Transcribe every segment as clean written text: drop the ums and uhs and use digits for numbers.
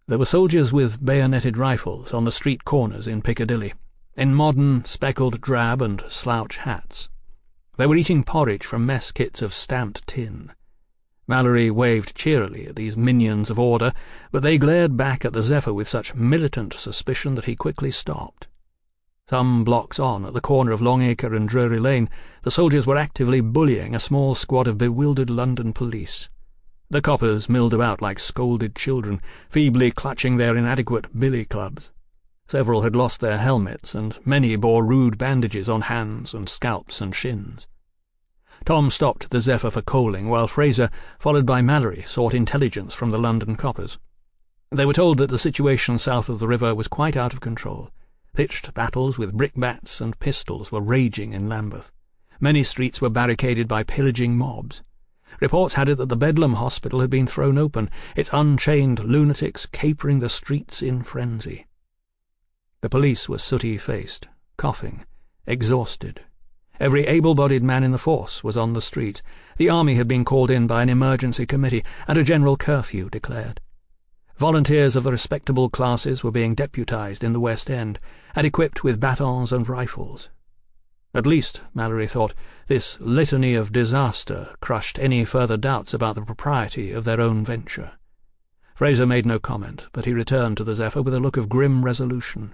There were soldiers with bayoneted rifles on the street corners in Piccadilly, in modern speckled drab and slouch hats. They were eating porridge from mess kits of stamped tin. Mallory waved cheerily at these minions of order, but they glared back at the Zephyr with such militant suspicion that he quickly stopped. Some blocks on, at the corner of Longacre and Drury Lane, the soldiers were actively bullying a small squad of bewildered London police. The coppers milled about like scolded children, feebly clutching their inadequate billy clubs. Several had lost their helmets, and many bore rude bandages on hands and scalps and shins. Tom stopped the Zephyr for coaling, while Fraser, followed by Mallory, sought intelligence from the London coppers. They were told that the situation south of the river was quite out of control. Pitched battles with brickbats and pistols were raging in Lambeth. Many streets were barricaded by pillaging mobs. Reports had it that the Bedlam Hospital had been thrown open, its unchained lunatics capering the streets in frenzy. The police were sooty-faced, coughing, exhausted. Every able-bodied man in the force was on the streets. The army had been called in by an emergency committee, and a general curfew declared. Volunteers of the respectable classes were being deputized in the West End, and equipped with batons and rifles. At least, Mallory thought, this litany of disaster crushed any further doubts about the propriety of their own venture. Fraser made no comment, but he returned to the Zephyr with a look of grim resolution.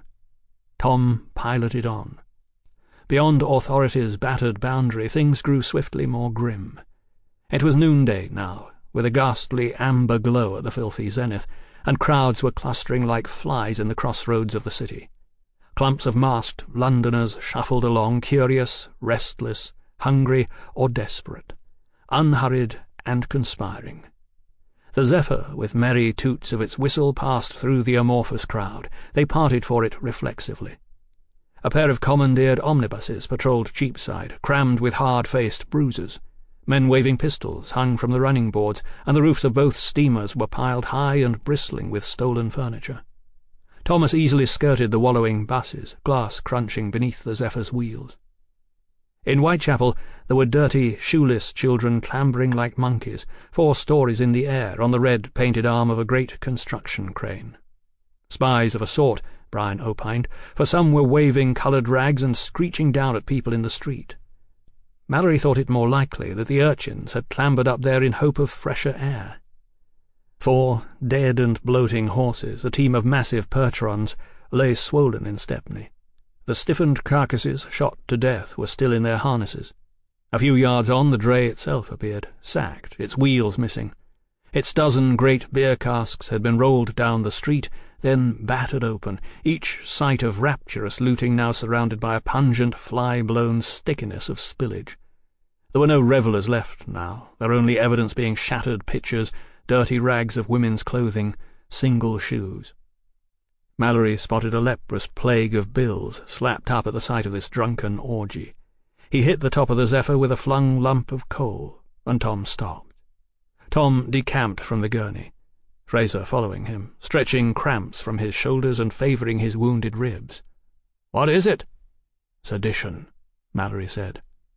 Tom piloted on. Beyond authority's battered boundary, things grew swiftly more grim. It was noonday now, with a ghastly amber glow at the filthy zenith, and crowds were clustering like flies in the crossroads of the city. Clumps of masked Londoners shuffled along, curious, restless, hungry, or desperate, unhurried and conspiring. The Zephyr, with merry toots of its whistle, passed through the amorphous crowd. They parted for it reflexively. A pair of commandeered omnibuses patrolled Cheapside, crammed with hard-faced bruisers. Men waving pistols hung from the running boards, and the roofs of both steamers were piled high and bristling with stolen furniture. Thomas easily skirted the wallowing buses, glass crunching beneath the Zephyr's wheels. In Whitechapel there were dirty, shoeless children clambering like monkeys, 4 stories in the air on the red painted arm of a great construction crane. Spies of a sort, Brian opined, for some were waving coloured rags and screeching down at people in the street. Mallory thought it more likely that the urchins had clambered up there in hope of fresher air. 4 dead and bloating horses, a team of massive Percherons, lay swollen in Stepney. The stiffened carcasses, shot to death, were still in their harnesses. A few yards on, the dray itself appeared, sacked, its wheels missing. Its dozen great beer casks had been rolled down the street, then battered open, each site of rapturous looting now surrounded by a pungent, fly-blown stickiness of spillage. There were no revellers left now, their only evidence being shattered pitchers, dirty rags of women's clothing, single shoes. Mallory spotted a leprous plague of bills slapped up at the sight of this drunken orgy. He hit the top of the Zephyr with a flung lump of coal, and Tom stopped. Tom decamped from the gurney, Fraser following him, stretching cramps from his shoulders and favouring his wounded ribs. "What is it?" "Sedition," Mallory said.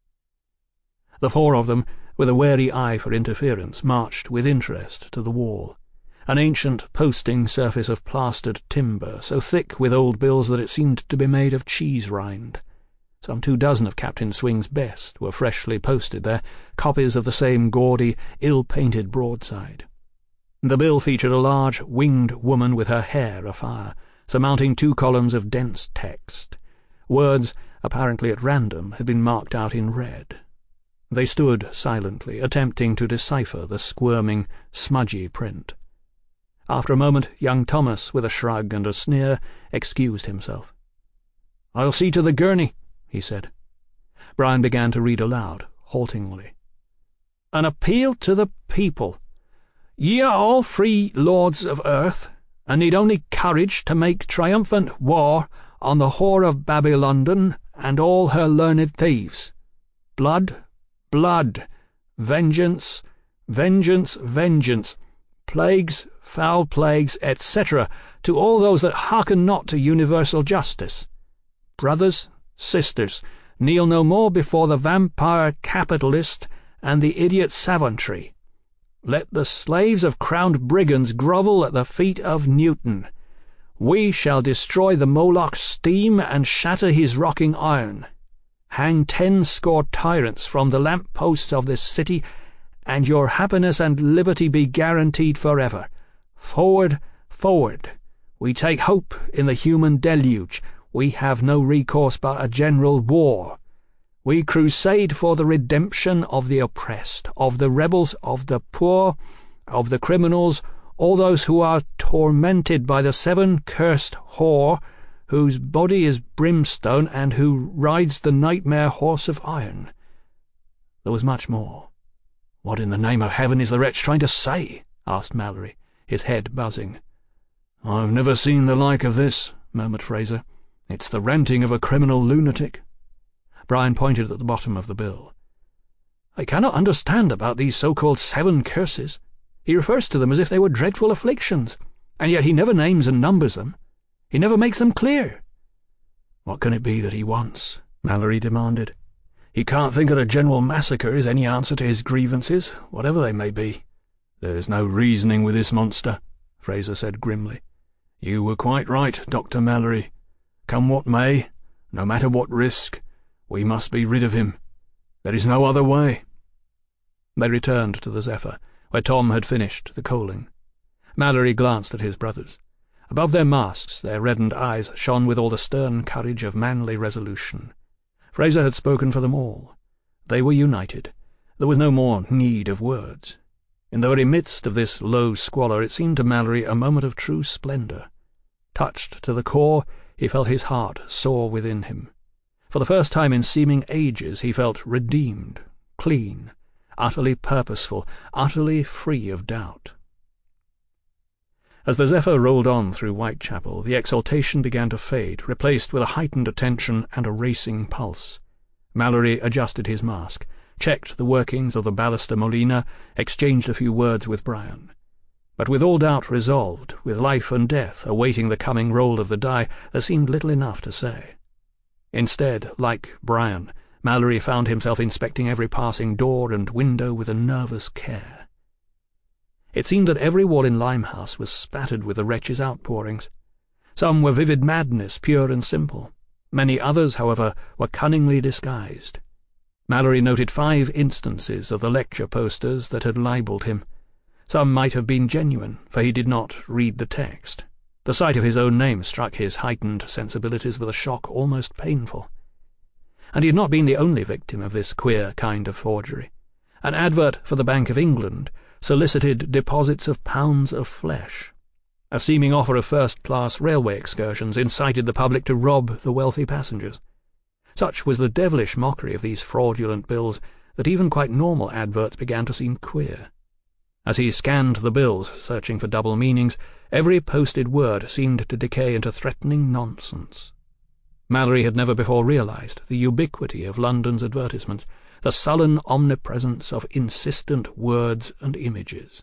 The 4 of them, with a wary eye for interference, marched with interest to the wall, an ancient posting surface of plastered timber, so thick with old bills that it seemed to be made of cheese rind. Some 24 of Captain Swing's best were freshly posted there, copies of the same gaudy, ill-painted broadside. The bill featured a large, winged woman with her hair afire, surmounting 2 columns of dense text. Words, apparently at random, had been marked out in red. They stood silently, attempting to decipher the squirming, smudgy print. After a moment, young Thomas, with a shrug and a sneer, excused himself. "I'll see to the gurney," he said. Brian began to read aloud, haltingly. "An appeal to the people. Ye are all free lords of earth, and need only courage to make triumphant war on the whore of Babylon and all her learned thieves. Blood, blood, vengeance, vengeance, vengeance, plagues, foul plagues, etc., to all those that hearken not to universal justice. Brothers, sisters, kneel no more before the vampire capitalist and the idiot savantry. Let the slaves of crowned brigands grovel at the feet of Newton. We shall destroy the Moloch's steam and shatter his rocking iron. Hang 10 score tyrants from the lamp-posts of this city, and your happiness and liberty be guaranteed forever. Forward, forward! We take hope in the human deluge. We have no recourse but a general war. We crusade for the redemption of the oppressed, of the rebels, of the poor, of the criminals, all those who are tormented by the 7 cursed whore, whose body is brimstone and who rides the nightmare horse of iron. There was much more. "What in the name of heaven is the wretch trying to say?" asked Mallory, his head buzzing. "I've never seen the like of this," murmured Fraser. "It's the ranting of a criminal lunatic." Brian pointed at the bottom of the bill. "I cannot understand about these so-called 7 curses. He refers to them as if they were dreadful afflictions, and yet he never names and numbers them. He never makes them clear." "What can it be that he wants?" Mallory demanded. "He can't think that a general massacre is any answer to his grievances, whatever they may be." "There's no reasoning with this monster," Fraser said grimly. "You were quite right, Dr. Mallory. Come what may, no matter what risk, we must be rid of him. There is no other way." They returned to the Zephyr, where Tom had finished the coaling. Mallory glanced at his brothers. Above their masks their reddened eyes shone with all the stern courage of manly resolution. Fraser had spoken for them all. They were united. There was no more need of words. In the very midst of this low squalor it seemed to Mallory a moment of true splendour. Touched to the core, he felt his heart soar within him. For the first time in seeming ages he felt redeemed, clean, utterly purposeful, utterly free of doubt. As the Zephyr rolled on through Whitechapel, the exaltation began to fade, replaced with a heightened attention and a racing pulse. Mallory adjusted his mask, checked the workings of the Ballester Molina, exchanged a few words with Brian. But with all doubt resolved, with life and death awaiting the coming roll of the die, there seemed little enough to say. Instead, like Brian, Mallory found himself inspecting every passing door and window with a nervous care. It seemed that every wall in Limehouse was spattered with the wretch's outpourings. Some were vivid madness, pure and simple. Many others, however, were cunningly disguised. Mallory noted 5 instances of the lecture posters that had libelled him. Some might have been genuine, for he did not read the text. The sight of his own name struck his heightened sensibilities with a shock almost painful. And he had not been the only victim of this queer kind of forgery. An advert for the Bank of England solicited deposits of pounds of flesh. A seeming offer of first-class railway excursions incited the public to rob the wealthy passengers. Such was the devilish mockery of these fraudulent bills that even quite normal adverts began to seem queer. As he scanned the bills, searching for double meanings, every posted word seemed to decay into threatening nonsense. Mallory had never before realized the ubiquity of London's advertisements, the sullen omnipresence of insistent words and images.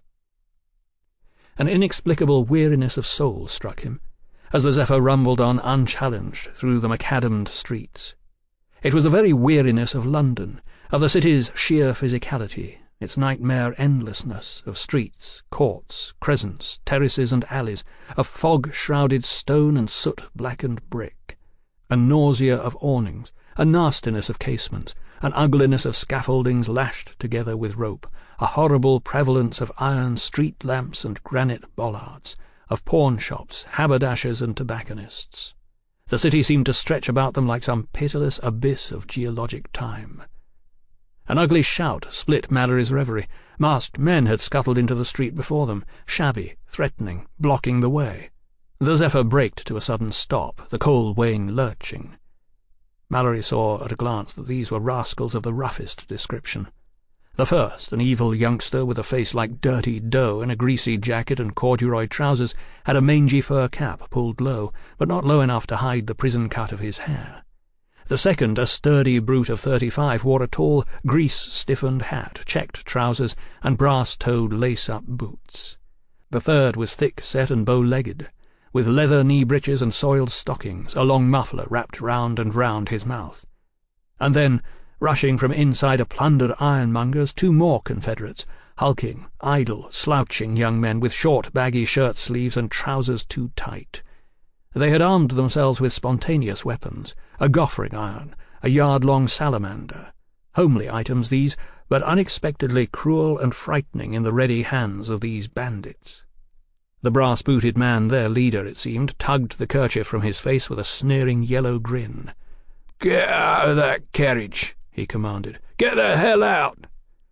An inexplicable weariness of soul struck him, as the Zephyr rumbled on unchallenged through the macadamed streets. It was the very weariness of London, of the city's sheer physicality, its nightmare endlessness of streets, courts, crescents, terraces and alleys, of fog-shrouded stone and soot-blackened brick, a nausea of awnings, a nastiness of casements, an ugliness of scaffoldings lashed together with rope, a horrible prevalence of iron street lamps and granite bollards, of pawn-shops, haberdashers and tobacconists. The city seemed to stretch about them like some pitiless abyss of geologic time. An ugly shout split Mallory's reverie. Masked men had scuttled into the street before them, shabby, threatening, blocking the way. The Zephyr braked to a sudden stop, the coal wain lurching. Mallory saw at a glance that these were rascals of the roughest description. The first, an evil youngster with a face like dirty dough in a greasy jacket and corduroy trousers, had a mangy fur cap pulled low, but not low enough to hide the prison cut of his hair. The second, a sturdy brute of 35, wore a tall, grease-stiffened hat, checked trousers, and brass-toed lace-up boots. The third was thick-set and bow-legged, with leather knee-breeches and soiled stockings, a long muffler wrapped round and round his mouth. And then, rushing from inside a plundered ironmonger's, 2 more confederates, hulking, idle, slouching young men with short, baggy shirt-sleeves and trousers too tight. They had armed themselves with spontaneous weapons, a goffering iron, a yard-long salamander. Homely items these, but unexpectedly cruel and frightening in the ready hands of these bandits. The brass-booted man, their leader, it seemed, tugged the kerchief from his face with a sneering yellow grin. "Get out of that carriage," he commanded. "Get the hell out!"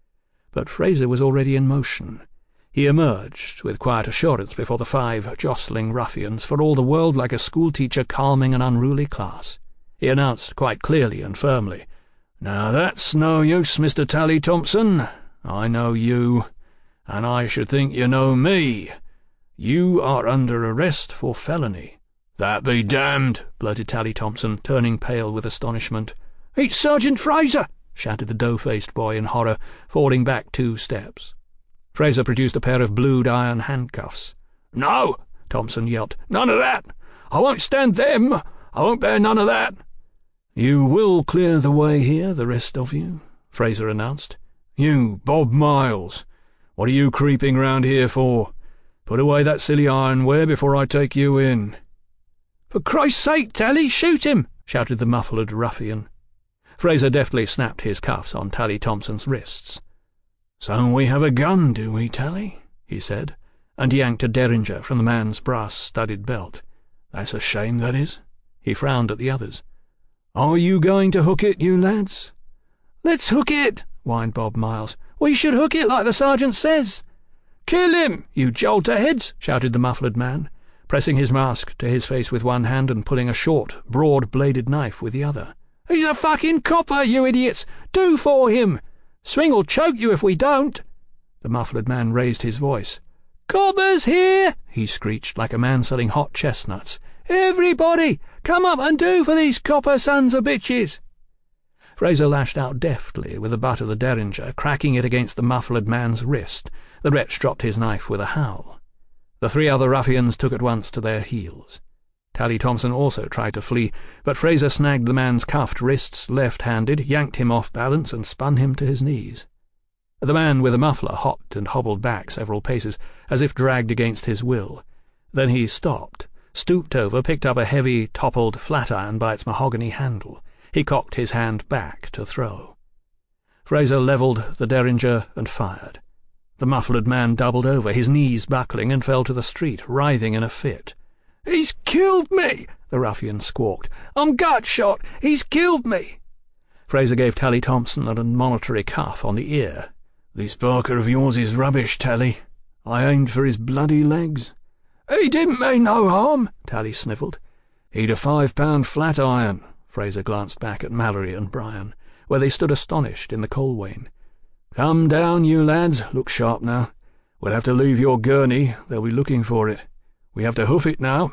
But Fraser was already in motion. He emerged with quiet assurance before the 5 jostling ruffians, for all the world like a schoolteacher calming an unruly class. He announced quite clearly and firmly, "Now that's no use, Mr. Tally Thompson. I know you, and I should think you know me. You are under arrest for felony." "That be damned," blurted Tally Thompson, turning pale with astonishment. "It's Sergeant Fraser!" shouted the dough-faced boy in horror, falling back 2 steps. Fraser produced a pair of blued iron handcuffs. "No," Thompson yelped. "None of that! I won't stand them! I won't bear none of that!" "You will clear the way here, the rest of you," Fraser announced. "You, Bob Miles, what are you creeping round here for? Put away that silly ironware before I take you in." "For Christ's sake, Tally, shoot him!" shouted the muffled ruffian. Fraser deftly snapped his cuffs on Tally Thompson's wrists. "So we have a gun, do we, Tally?" he said, and yanked a derringer from the man's brass-studded belt. "That's a shame, that is." He frowned at the others. "Are you going to hook it, you lads?" "Let's hook it," whined Bob Miles. "We should hook it like the sergeant says." "Kill him, you jolterheads!" shouted the muffled man, pressing his mask to his face with one hand and pulling a short, broad-bladed knife with the other. "He's a fucking copper, you idiots! Do for him! Swing'll choke you if we don't." The muffled man raised his voice. "Coppers here!" he screeched like a man selling hot chestnuts. "Everybody, come up and do for these copper sons of bitches!" Fraser lashed out deftly with the butt of the derringer, cracking it against the muffled man's wrist. The wretch dropped his knife with a howl. The 3 other ruffians took at once to their heels. Tally Thompson also tried to flee, but Fraser snagged the man's cuffed wrists left-handed, yanked him off balance, and spun him to his knees. The man with the muffler hopped and hobbled back several paces, as if dragged against his will. Then he stopped, stooped over, picked up a heavy, toppled flat-iron by its mahogany handle. He cocked his hand back to throw. Fraser levelled the derringer and fired. The muffled man doubled over, his knees buckling, and fell to the street, writhing in a fit. "He's killed me!" the ruffian squawked. "I'm gut-shot! He's killed me!" Fraser gave Tally Thompson an admonitory cuff on the ear. "This Barker of yours is rubbish, Tally. I aimed for his bloody legs." "He didn't mean no harm," Tally snivelled. "He'd a 5-pound flat iron." Fraser glanced back at Mallory and Brian, where they stood astonished in the coal wane. "Come down, you lads. Look sharp now. We'll have to leave your gurney. They'll be looking for it. We have to hoof it now."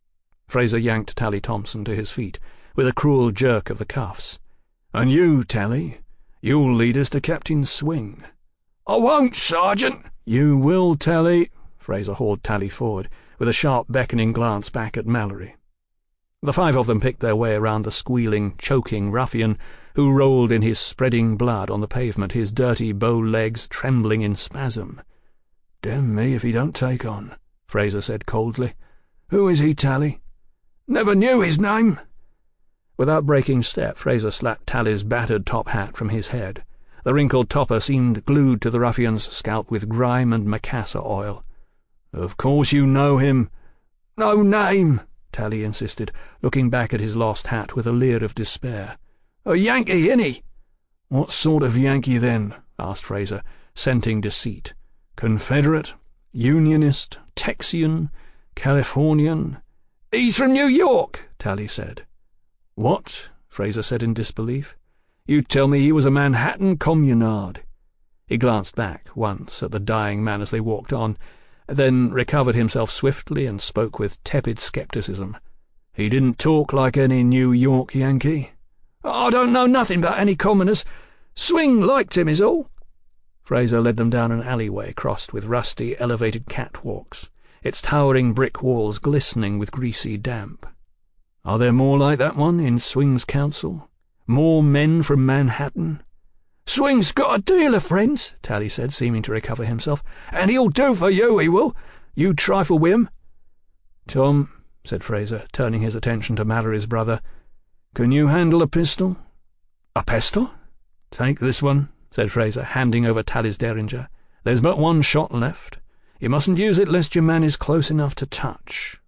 Fraser yanked Tally Thompson to his feet, with a cruel jerk of the cuffs. "And you, Tally, you'll lead us to Captain Swing." "I won't, Sergeant." "You will, Tally." Fraser hauled Tally forward, with a sharp beckoning glance back at Mallory. The 5 of them picked their way around the squealing, choking ruffian, who rolled in his spreading blood on the pavement, his dirty bow legs trembling in spasm. "Damn me if he don't take on," Fraser said coldly. "Who is he, Tally?" "Never knew his name." Without breaking step, Fraser slapped Tally's battered top hat from his head. The wrinkled topper seemed glued to the ruffian's scalp with grime and macassar oil. "Of course you know him." "No name," Tally insisted, looking back at his lost hat with a leer of despair. "A Yankee, innit?" "What sort of Yankee, then?" asked Fraser, scenting deceit. "Confederate? Unionist? Texian? Californian?" "He's from New York," Tally said. "What?" Fraser said in disbelief. "You tell me he was a Manhattan communard." He glanced back once at the dying man as they walked on, then recovered himself swiftly and spoke with tepid scepticism. "He didn't talk like any New York Yankee." "I don't know nothing about any commoners. Swing liked him is all." Fraser led them down an alleyway crossed with rusty, elevated catwalks, its towering brick walls glistening with greasy damp. "Are there more like that one in Swing's council? More men from Manhattan?" "Swing's got a deal of friends," Tally said, seeming to recover himself, "and he'll do for you, he will. You trifle with him." "Tom," said Fraser, turning his attention to Mallory's brother, "can you handle a pistol?" "A pistol?" "Take this one," said Fraser, handing over Tally's derringer. "There's but one shot left. You mustn't use it lest your man is close enough to touch."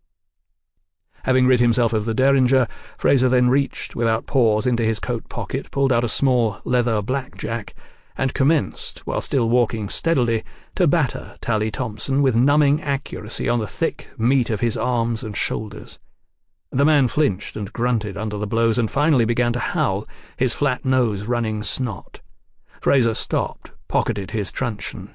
Having rid himself of the derringer, Fraser then reached, without pause, into his coat pocket, pulled out a small leather blackjack, and commenced, while still walking steadily, to batter Tally Thompson with numbing accuracy on the thick meat of his arms and shoulders. The man flinched and grunted under the blows, and finally began to howl, his flat nose running snot. Fraser stopped, pocketed his truncheon.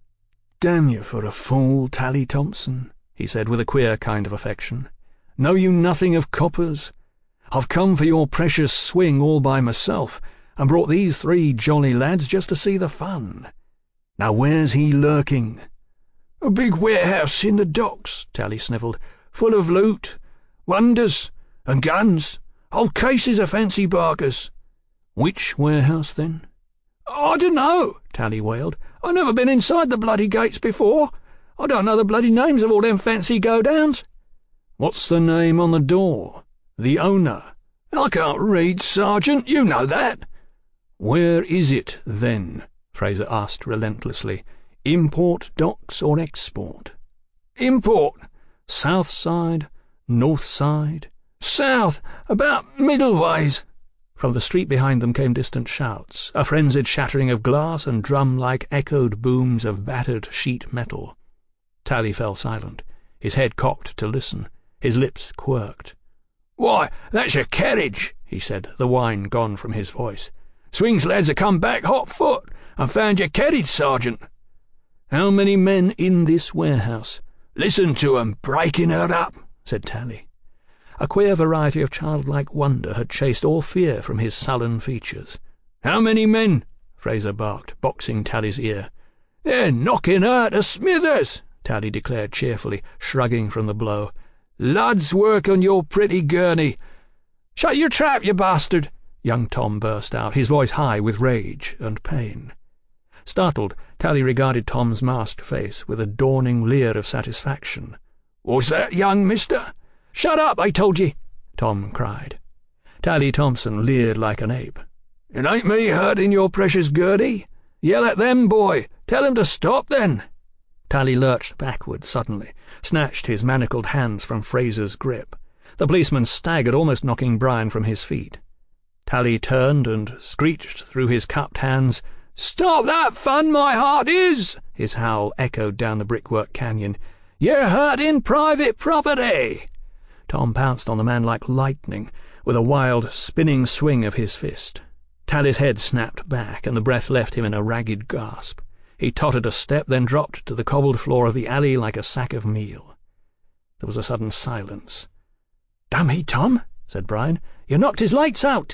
"Damn you for a fool, Tally Thompson," he said with a queer kind of affection. "Know you nothing of coppers? I've come for your precious swing all by myself, and brought these 3 jolly lads just to see the fun. Now where's he lurking?" "A big warehouse in the docks," Tally snivelled, "full of loot, wonders, and guns, whole cases of fancy barkers." "Which warehouse, then?" "I dunno," Tally wailed. "I've never been inside the bloody gates before. I don't know the bloody names of all them fancy go-downs." "What's the name on the door? The owner?" "I can't read, Sergeant, you know that." "Where is it, then?" Fraser asked relentlessly. "Import docks or export?" "Import." "South side? North side?" "South, about middleways." From the street behind them came distant shouts, a frenzied shattering of glass and drum-like echoed booms of battered sheet metal. Tally fell silent, his head cocked to listen, his lips quirked. "Why, that's your carriage," he said, the wine gone from his voice. "Swing's lads have come back hot foot and found your carriage, Sergeant." "How many men in this warehouse?" "Listen to 'em breaking her up," said Tally. A queer variety of childlike wonder had chased all fear from his sullen features. "How many men?" Fraser barked, boxing Tally's ear. "They're knocking her to smithers," Tally declared cheerfully, shrugging from the blow. "Lud's work on your pretty gurney." "Shut your trap, you bastard!" young Tom burst out, his voice high with rage and pain. Startled, Tally regarded Tom's masked face with a dawning leer of satisfaction. "What's that, young mister?" "Shut up, I told ye!" Tom cried. Tally Thompson leered like an ape. "It ain't me hurting your precious Gertie. Yell at them, boy. Tell him to stop, then." Tally lurched backward suddenly, snatched his manacled hands from Fraser's grip. The policeman staggered, almost knocking Brian from his feet. Tally turned and screeched through his cupped hands. "Stop that fun, my heart is!" His howl echoed down the brickwork canyon. "You're hurting private property." Tom pounced on the man like lightning, with a wild, spinning swing of his fist. Tally's head snapped back, and the breath left him in a ragged gasp. He tottered a step, then dropped to the cobbled floor of the alley like a sack of meal. There was a sudden silence. "Dummy, Tom," said Brian. "You knocked his lights out."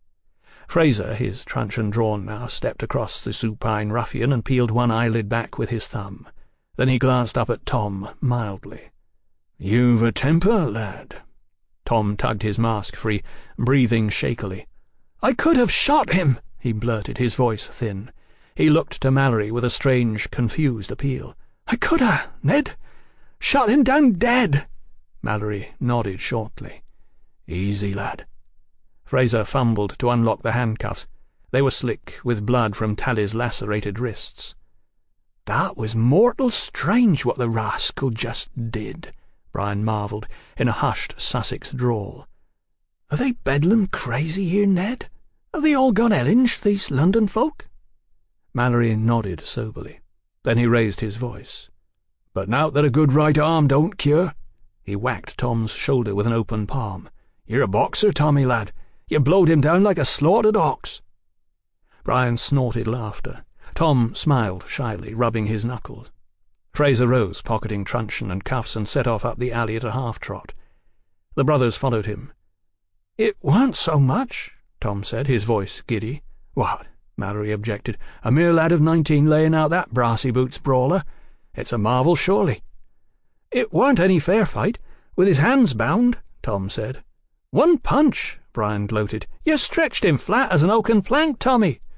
Fraser, his truncheon drawn now, stepped across the supine ruffian and peeled one eyelid back with his thumb. Then he glanced up at Tom mildly. "You've a temper, lad." Tom tugged his mask free, breathing shakily. "I could have shot him," he blurted, his voice thin. He looked to Mallory with a strange, confused appeal. "I could have, Ned. Shot him down dead." Mallory nodded shortly. "Easy, lad." Fraser fumbled to unlock the handcuffs. They were slick with blood from Tally's lacerated wrists. "That was mortal strange what the rascal just did," Brian marvelled, in a hushed Sussex drawl. "Are they bedlam crazy here, Ned? Have they all gone Ellinge, these London folk?" Mallory nodded soberly. Then he raised his voice. "But nowt that a good right arm don't cure." He whacked Tom's shoulder with an open palm. "You're a boxer, Tommy, lad. You blowed him down like a slaughtered ox." Brian snorted laughter. Tom smiled shyly, rubbing his knuckles. Fraser rose, pocketing truncheon and cuffs, and set off up the alley at a half-trot. The brothers followed him. "It weren't so much," Tom said, his voice giddy. "What?" Mallory objected. "A mere lad of 19 laying out that brassy boots brawler. It's a marvel, surely." "It weren't any fair fight, with his hands bound," Tom said. "One punch," Brian gloated. "You stretched him flat as an oaken plank, Tommy."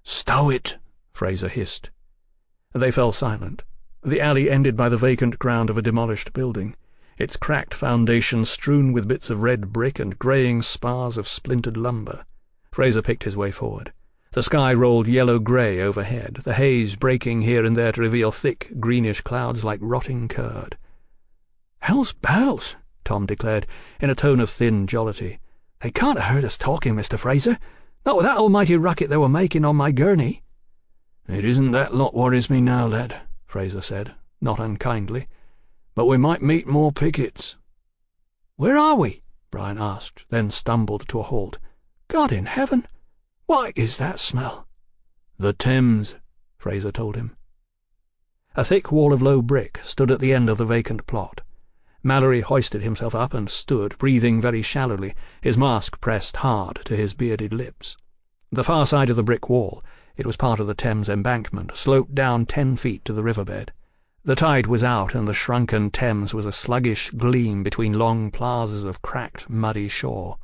"Stow it," Fraser hissed. They fell silent. The alley ended by the vacant ground of a demolished building, its cracked foundation strewn with bits of red brick and greying spars of splintered lumber. Fraser picked his way forward. The sky rolled yellow-grey overhead, the haze breaking here and there to reveal thick, greenish clouds like rotting curd. "Hell's bells," Tom declared, in a tone of thin jollity. "They can't have heard us talking, Mr. Fraser. Not with that almighty racket they were making on my gurney." "It isn't that lot worries me now, lad," Fraser said, not unkindly. "But we might meet more pickets." "Where are we?" Brian asked, then stumbled to a halt. "God in heaven! What is that smell?" "The Thames," Fraser told him. A thick wall of low brick stood at the end of the vacant plot. Mallory hoisted himself up and stood, breathing very shallowly, his mask pressed hard to his bearded lips. The far side of the brick wall, it was part of the Thames embankment, sloped down 10 feet to the riverbed. The tide was out, and the shrunken Thames was a sluggish gleam between long plazas of cracked, muddy shore.